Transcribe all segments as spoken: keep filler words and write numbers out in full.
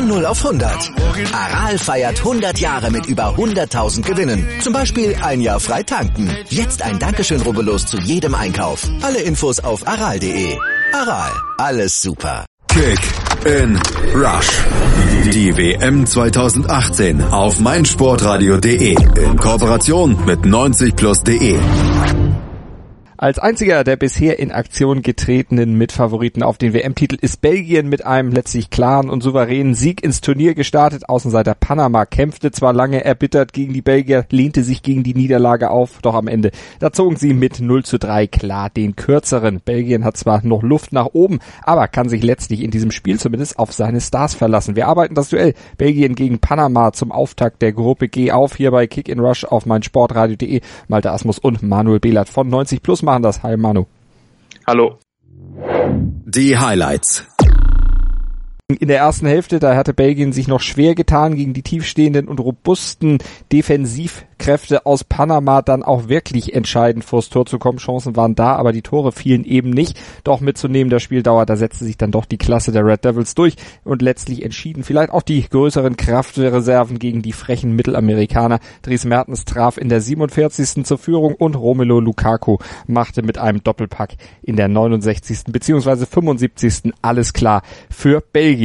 Von null auf hundert. Aral feiert hundert Jahre mit über hunderttausend Gewinnen. Zum Beispiel ein Jahr frei tanken. Jetzt ein Dankeschön, rubbellos zu jedem Einkauf. Alle Infos auf aral punkt de. Aral, alles super. Kick in Rush. Die W M zwanzig achtzehn auf meinsportradio punkt de in Kooperation mit neunzig plus punkt de. Als einziger der bisher in Aktion getretenen Mitfavoriten auf den W M-Titel ist Belgien mit einem letztlich klaren und souveränen Sieg ins Turnier gestartet. Außenseiter Panama kämpfte zwar lange erbittert gegen die Belgier, lehnte sich gegen die Niederlage auf, doch am Ende, da zogen sie mit null zu drei klar den kürzeren. Belgien hat zwar noch Luft nach oben, aber kann sich letztlich in diesem Spiel zumindest auf seine Stars verlassen. Wir arbeiten das Duell Belgien gegen Panama zum Auftakt der Gruppe G auf, hier bei Kick in Rush auf meinsportradio punkt de. Malte Asmus und Manuel Behlert von neunzig plus machen das. Hi Manu. Hallo. Die Highlights. In der ersten Hälfte, da hatte Belgien sich noch schwer getan, gegen die tiefstehenden und robusten Defensivkräfte aus Panama dann auch wirklich entscheidend vors Tor zu kommen. Chancen waren da, aber die Tore fielen eben nicht. Doch mit zunehmender Spieldauer, da setzte sich dann doch die Klasse der Red Devils durch und letztlich entschieden vielleicht auch die größeren Kraftreserven gegen die frechen Mittelamerikaner. Dries Mertens traf in der siebenundvierzigsten zur Führung und Romelu Lukaku machte mit einem Doppelpack in der neunundsechzigsten bzw. fünfundsiebzigsten alles klar für Belgien.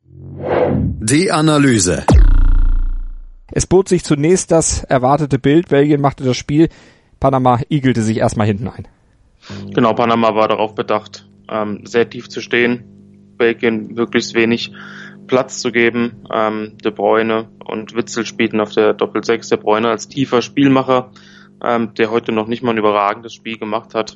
Die Analyse. Es bot sich zunächst das erwartete Bild. Belgien machte das Spiel. Panama igelte sich erstmal hinten ein. Genau, Panama war darauf bedacht, ähm, sehr tief zu stehen, Belgien möglichst wenig Platz zu geben. Ähm, De Bruyne und Witsel spielten auf der Doppelsechs. De Bruyne als tiefer Spielmacher, ähm, der heute noch nicht mal ein überragendes Spiel gemacht hat,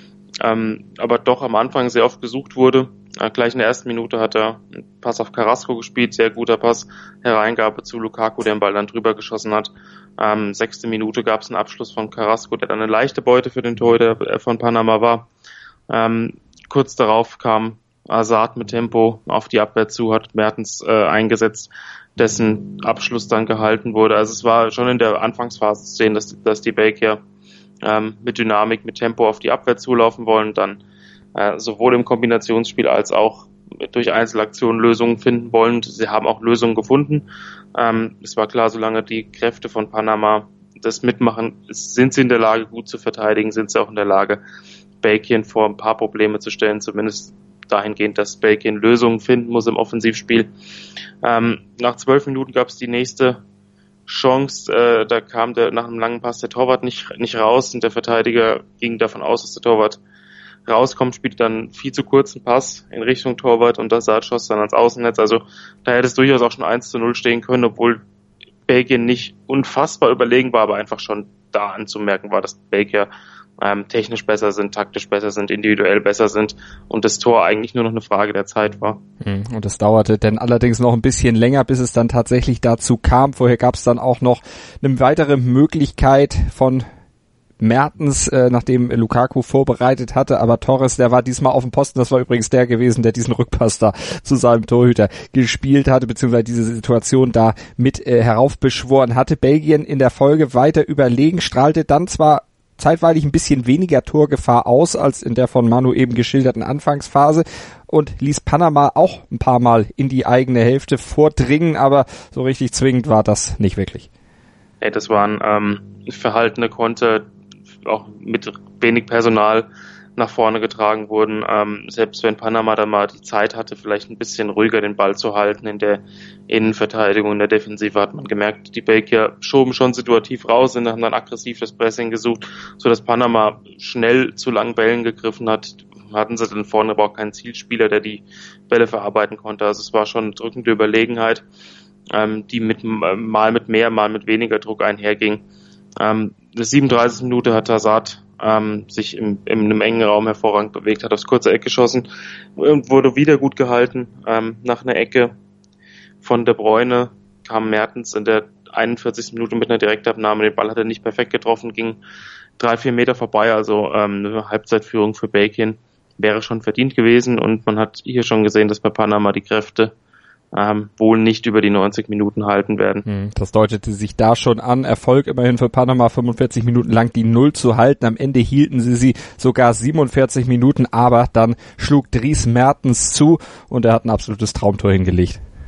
ähm, aber doch am Anfang sehr oft gesucht wurde. Äh, gleich in der ersten Minute hat er einen Pass auf Carrasco gespielt, sehr guter Pass, Hereingabe zu Lukaku, der den Ball dann drüber geschossen hat. Ähm, sechste Minute gab es einen Abschluss von Carrasco, der dann eine leichte Beute für den Torhüter von Panama war. Ähm, kurz darauf kam Hazard mit Tempo auf die Abwehr zu, hat Mertens äh, eingesetzt, dessen Abschluss dann gehalten wurde. Also es war schon in der Anfangsphase zu sehen, dass, dass die Belgier ähm, mit Dynamik, mit Tempo auf die Abwehr zulaufen wollen, dann äh, sowohl im Kombinationsspiel als auch durch Einzelaktionen Lösungen finden wollen. Sie haben auch Lösungen gefunden. Ähm, es war klar, solange die Kräfte von Panama das mitmachen, sind sie in der Lage, gut zu verteidigen, sind sie auch in der Lage, Belgien vor ein paar Probleme zu stellen, zumindest dahingehend, dass Belgien Lösungen finden muss im Offensivspiel. Ähm, nach zwölf Minuten gab es die nächste Chance, äh, da kam der nach einem langen Pass der Torwart nicht nicht raus und der Verteidiger ging davon aus, dass der Torwart rauskommt, spielte dann viel zu kurzen Pass in Richtung Torwart und das schoss dann ans Außennetz. Also da hätte es durchaus auch schon eins zu null stehen können, obwohl Belgien nicht unfassbar überlegen war, aber einfach schon da anzumerken war, dass Belgier ähm, technisch besser sind, taktisch besser sind, individuell besser sind und das Tor eigentlich nur noch eine Frage der Zeit war. Und es dauerte dann allerdings noch ein bisschen länger, bis es dann tatsächlich dazu kam. Vorher gab es dann auch noch eine weitere Möglichkeit von Mertens, äh, nachdem Lukaku vorbereitet hatte, aber Torres, der war diesmal auf dem Posten, das war übrigens der gewesen, der diesen Rückpass da zu seinem Torhüter gespielt hatte, beziehungsweise diese Situation da mit äh, heraufbeschworen hatte. Belgien in der Folge weiter überlegen, strahlte dann zwar zeitweilig ein bisschen weniger Torgefahr aus, als in der von Manu eben geschilderten Anfangsphase und ließ Panama auch ein paar Mal in die eigene Hälfte vordringen, aber so richtig zwingend war das nicht wirklich. Hey, das waren ähm, verhaltene Konter, auch mit wenig Personal nach vorne getragen wurden. Ähm, selbst wenn Panama da mal die Zeit hatte, vielleicht ein bisschen ruhiger den Ball zu halten in der Innenverteidigung, in der Defensive, hat man gemerkt, die Belgier schoben schon situativ raus und haben dann aggressiv das Pressing gesucht, sodass Panama schnell zu langen Bällen gegriffen hat. Hatten sie dann vorne aber auch keinen Zielspieler, der die Bälle verarbeiten konnte. Also es war schon eine drückende Überlegenheit, ähm, die mit mal mit mehr, mal mit weniger Druck einherging. Ähm, in der siebenunddreißigsten Minute hat Hazard ähm, sich im, in einem engen Raum hervorragend bewegt, hat aufs kurze Eck geschossen und wurde wieder gut gehalten. Ähm, nach einer Ecke von De Bruyne kam Mertens in der einundvierzigsten Minute mit einer Direktabnahme. Den Ball hat er nicht perfekt getroffen, ging drei, vier Meter vorbei, also ähm, eine Halbzeitführung für Belgien wäre schon verdient gewesen und man hat hier schon gesehen, dass bei Panama die Kräfte Ähm, wohl nicht über die neunzig Minuten halten werden. Das deutete sich da schon an. Erfolg immerhin für Panama, fünfundvierzig Minuten lang die Null zu halten. Am Ende hielten sie sie sogar siebenundvierzig Minuten, aber dann schlug Dries Mertens zu und er hat ein absolutes Traumtor hingelegt.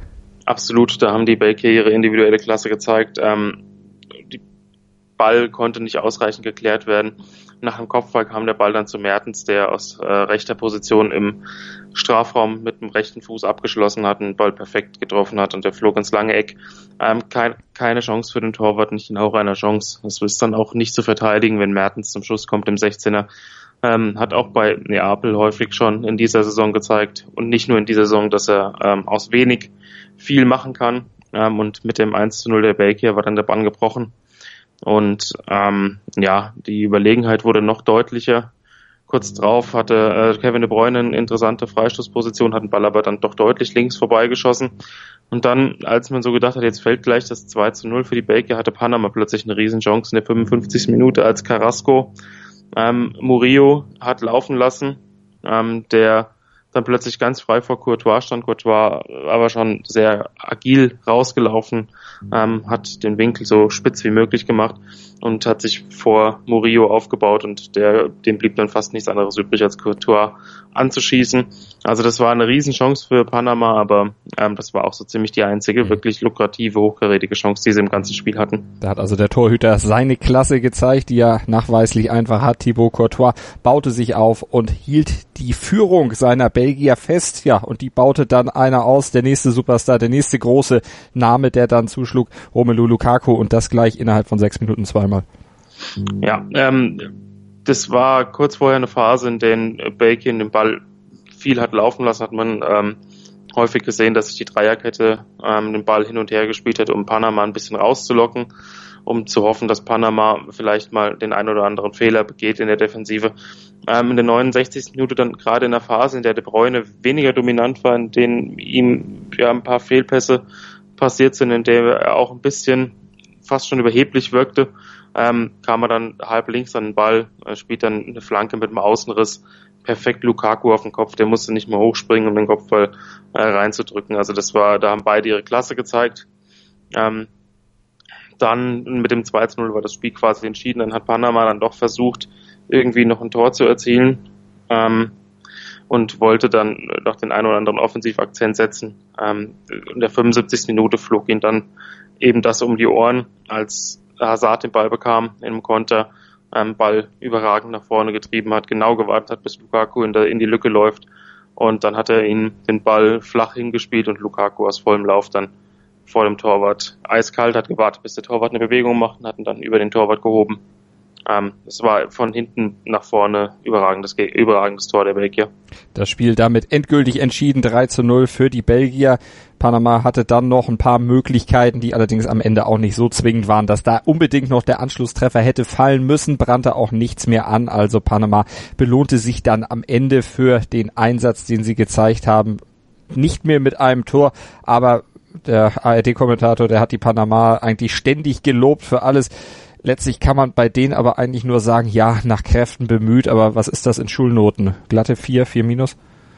absolut, da haben die Belgier ihre individuelle Klasse gezeigt. Ähm, die Ball konnte nicht ausreichend geklärt werden. Nach dem Kopfball kam der Ball dann zu Mertens, der aus äh, rechter Position im Strafraum mit dem rechten Fuß abgeschlossen hat, den Ball perfekt getroffen hat und der flog ins lange Eck. Ähm, kein, keine Chance für den Torwart, nicht in Hauch einer Chance. Das ist dann auch nicht zu verteidigen, wenn Mertens zum Schuss kommt im sechzehner. Ähm, hat auch bei Neapel häufig schon in dieser Saison gezeigt und nicht nur in dieser Saison, dass er ähm, aus wenig viel machen kann. Ähm, und mit dem eins zu null der Belgier war dann der Bann gebrochen. Und ähm, ja, die Überlegenheit wurde noch deutlicher. Kurz drauf hatte äh, Kevin De Bruyne eine interessante Freistoßposition, hat den Ball aber dann doch deutlich links vorbeigeschossen. Und dann, als man so gedacht hat, jetzt fällt gleich das zwei zu null für die Belgier, hatte Panama plötzlich eine Riesenchance in der fünfundfünfzigsten Minute, als Carrasco ähm, Murillo hat laufen lassen, ähm, der dann plötzlich ganz frei vor Courtois stand. Courtois aber schon sehr agil rausgelaufen, ähm, hat den Winkel so spitz wie möglich gemacht und hat sich vor Murillo aufgebaut und der, dem blieb dann fast nichts anderes übrig, als Courtois anzuschießen. Also das war eine Riesenchance für Panama, aber ähm, das war auch so ziemlich die einzige wirklich lukrative, hochkarätige Chance, die sie im ganzen Spiel hatten. Da hat also der Torhüter seine Klasse gezeigt, die er nachweislich einfach hat. Thibaut Courtois baute sich auf und hielt die Führung seiner Belgier fest, ja, und die baute dann einer aus, der nächste Superstar, der nächste große Name, der dann zuschlug, Romelu Lukaku, und das gleich innerhalb von sechs Minuten zweimal. Ja, ähm, das war kurz vorher eine Phase, in der Belgien den Ball viel hat laufen lassen, hat man ähm, häufig gesehen, dass sich die Dreierkette ähm, den Ball hin und her gespielt hat, um Panama ein bisschen rauszulocken, um zu hoffen, dass Panama vielleicht mal den ein oder anderen Fehler begeht in der Defensive. Ähm, in der neunundsechzigsten Minute dann gerade in der Phase, in der De Bruyne weniger dominant war, in denen ihm ja ein paar Fehlpässe passiert sind, in der er auch ein bisschen fast schon überheblich wirkte, ähm, kam er dann halb links an den Ball, äh, spielt dann eine Flanke mit einem Außenriss, perfekt Lukaku auf den Kopf, der musste nicht mehr hochspringen, um den Kopfball äh, reinzudrücken. Also das war, da haben beide ihre Klasse gezeigt. Ähm, dann mit dem zwei zu null war das Spiel quasi entschieden. Dann hat Panama dann doch versucht, irgendwie noch ein Tor zu erzielen, ähm, und wollte dann noch den einen oder anderen Offensivakzent setzen. Ähm, in der fünfundsiebzigsten Minute flog ihn dann eben das um die Ohren, als Hazard den Ball bekam in einem Konter, ähm, Ball überragend nach vorne getrieben hat, genau gewartet hat, bis Lukaku in, der, in die Lücke läuft, und dann hat er ihn den Ball flach hingespielt und Lukaku aus vollem Lauf dann vor dem Torwart eiskalt, hat gewartet, bis der Torwart eine Bewegung macht und hat ihn dann über den Torwart gehoben. Ähm, es war von hinten nach vorne überragendes, überragendes Tor der Belgier. Das Spiel damit endgültig entschieden, drei zu null für die Belgier. Panama hatte dann noch ein paar Möglichkeiten, die allerdings am Ende auch nicht so zwingend waren, dass da unbedingt noch der Anschlusstreffer hätte fallen müssen, brannte auch nichts mehr an. Also Panama belohnte sich dann am Ende für den Einsatz, den sie gezeigt haben. Nicht mehr mit einem Tor, aber der A R D-Kommentator, der hat die Panama eigentlich ständig gelobt für alles. Letztlich kann man bei denen aber eigentlich nur sagen, ja, nach Kräften bemüht, aber was ist das in Schulnoten? Glatte vier, vier minus?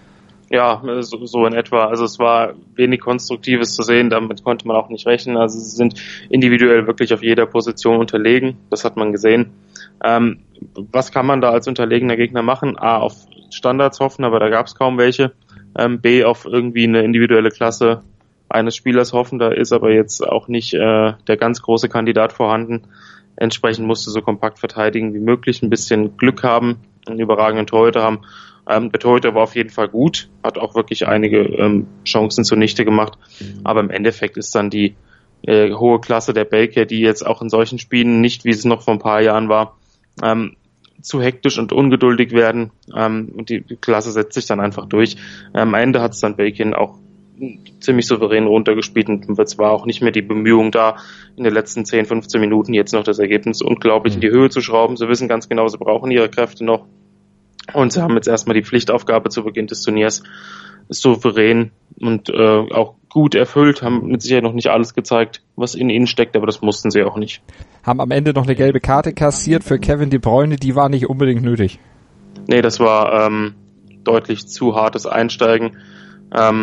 Ja, so, so in etwa. Also es war wenig Konstruktives zu sehen, damit konnte man auch nicht rechnen. Also sie sind individuell wirklich auf jeder Position unterlegen, das hat man gesehen. Ähm, was kann man da als unterlegener Gegner machen? A, auf Standards hoffen, aber da gab es kaum welche. Ähm, B, auf irgendwie eine individuelle Klasse eines Spielers hoffen, da ist aber jetzt auch nicht äh, der ganz große Kandidat vorhanden. Entsprechend musste so kompakt verteidigen wie möglich, ein bisschen Glück haben, einen überragenden Torhüter haben. Ähm, der Torhüter war auf jeden Fall gut, hat auch wirklich einige ähm, Chancen zunichte gemacht. Aber im Endeffekt ist dann die äh, hohe Klasse der Belgier, die jetzt auch in solchen Spielen nicht, wie es noch vor ein paar Jahren war, ähm, zu hektisch und ungeduldig werden. Ähm, und die, die Klasse setzt sich dann einfach durch. Ähm, am Ende hat es dann Belgien auch ziemlich souverän runtergespielt und es war auch nicht mehr die Bemühung da, in den letzten zehn, fünfzehn Minuten jetzt noch das Ergebnis unglaublich in die Höhe zu schrauben. Sie wissen ganz genau, sie brauchen ihre Kräfte noch und sie haben jetzt erstmal die Pflichtaufgabe zu Beginn des Turniers souverän und äh, auch gut erfüllt, haben mit Sicherheit noch nicht alles gezeigt, was in ihnen steckt, aber das mussten sie auch nicht. Haben am Ende noch eine gelbe Karte kassiert für Kevin De Bruyne, die war nicht unbedingt nötig. Nee, das war ähm, deutlich zu hartes Einsteigen. Ähm,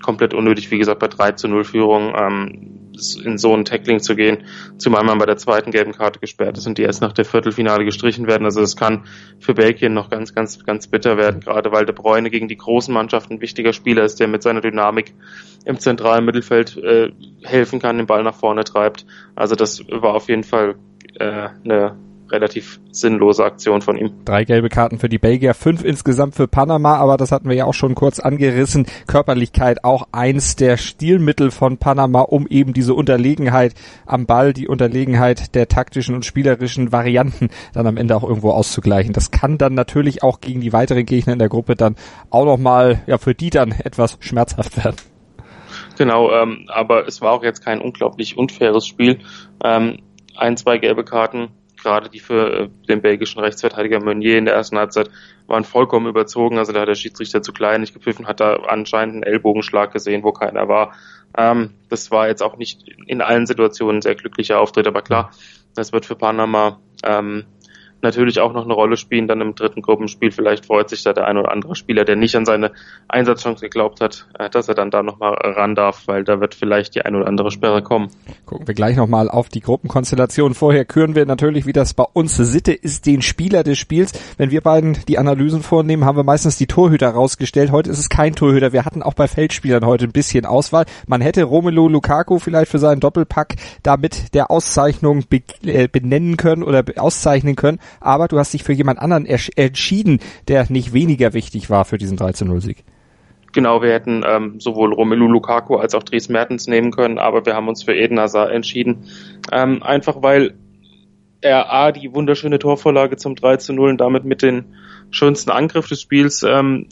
komplett unnötig, wie gesagt, bei drei zu null Führung ähm, in so ein Tackling zu gehen, zumal man bei der zweiten gelben Karte gesperrt ist und die erst nach der Viertelfinale gestrichen werden. Also das kann für Belgien noch ganz, ganz, ganz bitter werden, gerade weil De Bruyne gegen die großen Mannschaften ein wichtiger Spieler ist, der mit seiner Dynamik im zentralen Mittelfeld äh, helfen kann, den Ball nach vorne treibt. Also das war auf jeden Fall äh, eine relativ sinnlose Aktion von ihm. Drei gelbe Karten für die Belgier, fünf insgesamt für Panama, aber das hatten wir ja auch schon kurz angerissen. Körperlichkeit auch eins der Stilmittel von Panama, um eben diese Unterlegenheit am Ball, die Unterlegenheit der taktischen und spielerischen Varianten dann am Ende auch irgendwo auszugleichen. Das kann dann natürlich auch gegen die weiteren Gegner in der Gruppe dann auch nochmal, ja, für die dann etwas schmerzhaft werden. Genau, ähm, aber es war auch jetzt kein unglaublich unfaires Spiel. Ähm, ein, zwei gelbe Karten, gerade die für den belgischen Rechtsverteidiger Meunier in der ersten Halbzeit, waren vollkommen überzogen. Also da hat der Schiedsrichter zu klein nicht gepfiffen, hat da anscheinend einen Ellbogenschlag gesehen, wo keiner war. Ähm, das war jetzt auch nicht in allen Situationen ein sehr glücklicher Auftritt, aber klar, das wird für Panama ähm, natürlich auch noch eine Rolle spielen, dann im dritten Gruppenspiel. Vielleicht freut sich da der ein oder andere Spieler, der nicht an seine Einsatzchance geglaubt hat, dass er dann da nochmal ran darf, weil da wird vielleicht die ein oder andere Sperre kommen. Gucken wir gleich nochmal auf die Gruppenkonstellation. Vorher küren wir natürlich, wie das bei uns Sitte ist, den Spieler des Spiels. Wenn wir beiden die Analysen vornehmen, haben wir meistens die Torhüter rausgestellt. Heute ist es kein Torhüter. Wir hatten auch bei Feldspielern heute ein bisschen Auswahl. Man hätte Romelu Lukaku vielleicht für seinen Doppelpack da mit der Auszeichnung be- äh, benennen können oder auszeichnen können. Aber du hast dich für jemand anderen ersch- entschieden, der nicht weniger wichtig war für diesen drei zu null Sieg. Genau, wir hätten ähm, sowohl Romelu Lukaku als auch Dries Mertens nehmen können, aber wir haben uns für Eden Hazard entschieden. Ähm, einfach weil er A, die wunderschöne Torvorlage zum drei zu null und damit mit den schönsten Angriff des Spiels ähm,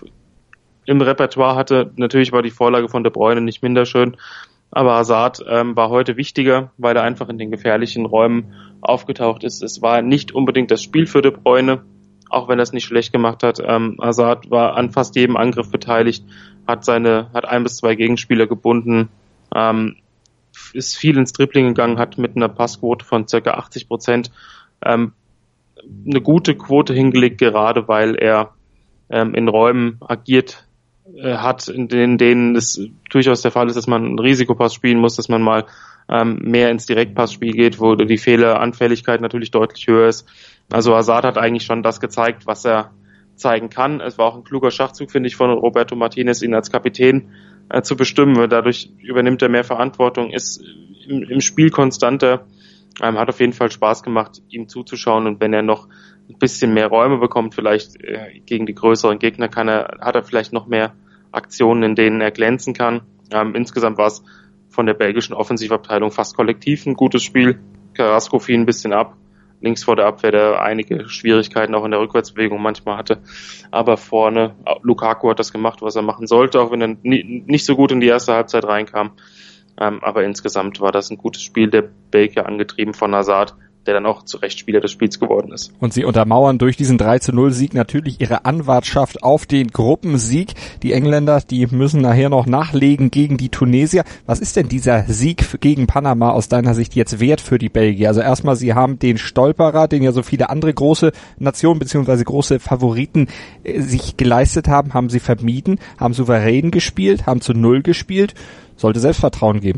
im Repertoire hatte. Natürlich war die Vorlage von De Bruyne nicht minder schön, aber Hazard ähm, war heute wichtiger, weil er einfach in den gefährlichen Räumen aufgetaucht ist. Es war nicht unbedingt das Spiel für De Bruyne, auch wenn er es nicht schlecht gemacht hat. Ähm, Hazard war an fast jedem Angriff beteiligt, hat seine, hat ein bis zwei Gegenspieler gebunden, ähm, ist viel ins Dribbling gegangen, hat mit einer Passquote von circa achtzig Prozent ähm, eine gute Quote hingelegt, gerade weil er ähm, in Räumen agiert äh, hat, in denen, denen es durchaus der Fall ist, dass man einen Risikopass spielen muss, dass man mal ähm, mehr ins Direktpassspiel geht, wo die Fehleranfälligkeit natürlich deutlich höher ist. Also Hazard hat eigentlich schon das gezeigt, was er zeigen kann. Es war auch ein kluger Schachzug, finde ich, von Roberto Martinez, ihn als Kapitän äh, zu bestimmen. Dadurch übernimmt er mehr Verantwortung, ist im, im Spiel konstanter, ähm, hat auf jeden Fall Spaß gemacht, ihm zuzuschauen. Und wenn er noch ein bisschen mehr Räume bekommt, vielleicht äh, gegen die größeren Gegner, kann er, hat er vielleicht noch mehr Aktionen, in denen er glänzen kann. Ähm, insgesamt war es von der belgischen Offensivabteilung fast kollektiv ein gutes Spiel. Carrasco fiel ein bisschen ab. Links vor der Abwehr, der einige Schwierigkeiten auch in der Rückwärtsbewegung manchmal hatte. Aber vorne, Lukaku hat das gemacht, was er machen sollte, auch wenn er nie, nicht so gut in die erste Halbzeit reinkam. Ähm, aber insgesamt war das ein gutes Spiel der Belgier, angetrieben von Hazard, der dann auch zu Recht Spieler des Spiels geworden ist. Und sie untermauern durch diesen drei zu null Sieg natürlich ihre Anwartschaft auf den Gruppensieg. Die Engländer, die müssen nachher noch nachlegen gegen die Tunesier. Was ist denn dieser Sieg gegen Panama aus deiner Sicht jetzt wert für die Belgier? Also erstmal, sie haben den Stolperer, den ja so viele andere große Nationen bzw. große Favoriten äh, sich geleistet haben, haben sie vermieden, haben souverän gespielt, haben zu Null gespielt. Sollte Selbstvertrauen geben.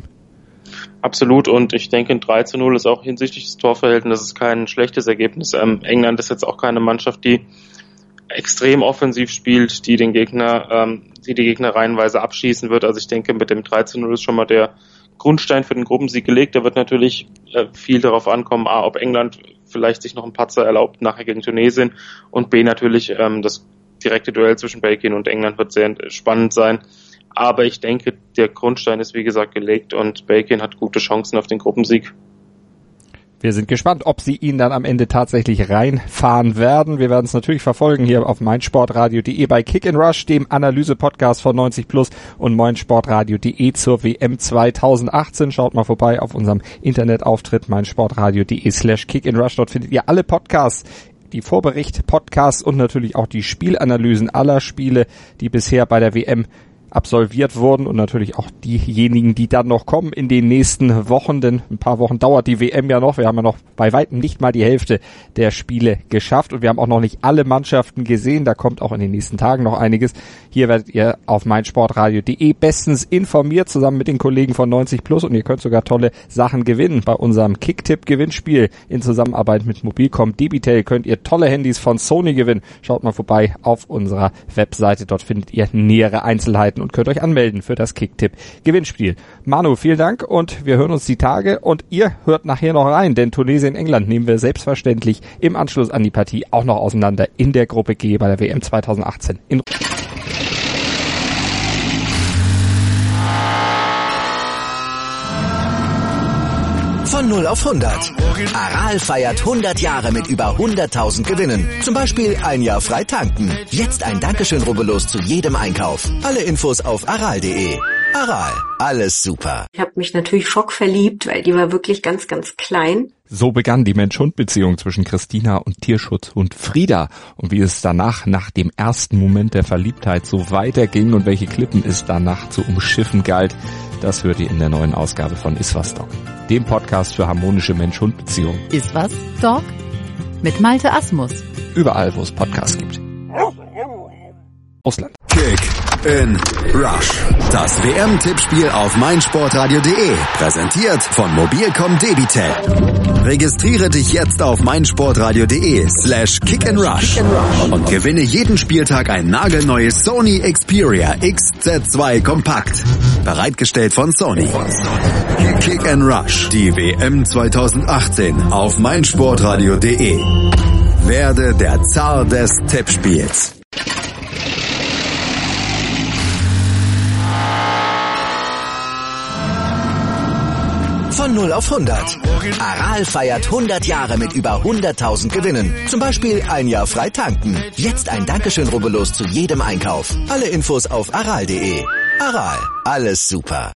Absolut, und ich denke, ein drei zu null ist auch hinsichtlich des Torverhältnisses kein schlechtes Ergebnis. Ähm, England ist jetzt auch keine Mannschaft, die extrem offensiv spielt, die den Gegner, ähm, die die Gegner reihenweise abschießen wird. Also ich denke, mit dem drei zu null ist schon mal der Grundstein für den Gruppensieg gelegt. Da wird natürlich äh, viel darauf ankommen, A, ob England vielleicht sich noch einen Patzer erlaubt nachher gegen Tunesien, und B, natürlich ähm, das direkte Duell zwischen Belgien und England wird sehr spannend sein. Aber ich denke, der Grundstein ist wie gesagt gelegt und Belgien hat gute Chancen auf den Gruppensieg. Wir sind gespannt, ob sie ihn dann am Ende tatsächlich reinfahren werden. Wir werden es natürlich verfolgen hier auf meinsportradio punkt de bei Kick and Rush, dem Analyse-Podcast von neunzig plus und meinsportradio punkt de zur W M zwanzig achtzehn. Schaut mal vorbei auf unserem Internetauftritt meinsportradio punkt de slash Kick and Rush. Dort findet ihr alle Podcasts, die Vorbericht-Podcasts und natürlich auch die Spielanalysen aller Spiele, die bisher bei der W M absolviert wurden und natürlich auch diejenigen, die dann noch kommen in den nächsten Wochen, denn ein paar Wochen dauert die W M ja noch. Wir haben ja noch bei weitem nicht mal die Hälfte der Spiele geschafft und wir haben auch noch nicht alle Mannschaften gesehen. Da kommt auch in den nächsten Tagen noch einiges. Hier werdet ihr auf meinsportradio punkt de bestens informiert, zusammen mit den Kollegen von neunzig plus, und ihr könnt sogar tolle Sachen gewinnen. Bei unserem Kicktipp-Gewinnspiel in Zusammenarbeit mit Mobilcom Debitel könnt ihr tolle Handys von Sony gewinnen. Schaut mal vorbei auf unserer Webseite, dort findet ihr nähere Einzelheiten und könnt euch anmelden für das Kicktipp-Gewinnspiel. Manu, vielen Dank und wir hören uns die Tage und ihr hört nachher noch rein, denn Tunesien, England nehmen wir selbstverständlich im Anschluss an die Partie auch noch auseinander in der Gruppe G bei der W M zwanzig achtzehn. In Von null auf hundert. Aral feiert hundert Jahre mit über hunderttausend Gewinnen. Zum Beispiel ein Jahr frei tanken. Jetzt ein Dankeschön, rubbellos zu jedem Einkauf. Alle Infos auf aral punkt de. Aral, alles super. Ich habe mich natürlich schockverliebt, weil die war wirklich ganz, ganz klein. So begann die Mensch-Hund-Beziehung zwischen Christina und Tierschutzhund Frieda. Und wie es danach, nach dem ersten Moment der Verliebtheit, so weiterging und welche Klippen es danach zu umschiffen galt, das hört ihr in der neuen Ausgabe von Iswas Dog, dem Podcast für harmonische Mensch-Hund-Beziehungen. Iswas Dog mit Malte Asmus. Überall, wo es Podcasts gibt. Russland. Kick in Rush. Das W M-Tippspiel auf meinsportradio punkt de. Präsentiert von Mobilcom Debitel. Registriere dich jetzt auf meinsportradio punkt de slash kick and rush und gewinne jeden Spieltag ein nagelneues Sony Xperia X Z zwei Kompakt. Bereitgestellt von Sony. Kick and Rush. Die W M zwanzig achtzehn auf meinsportradio punkt de. Werde der Zar des Tippspiels. Von null auf hundert. Aral feiert hundert Jahre mit über hunderttausend Gewinnen. Zum Beispiel ein Jahr frei tanken. Jetzt ein Dankeschön, rubbellos zu jedem Einkauf. Alle Infos auf aral punkt de. Aral, alles super.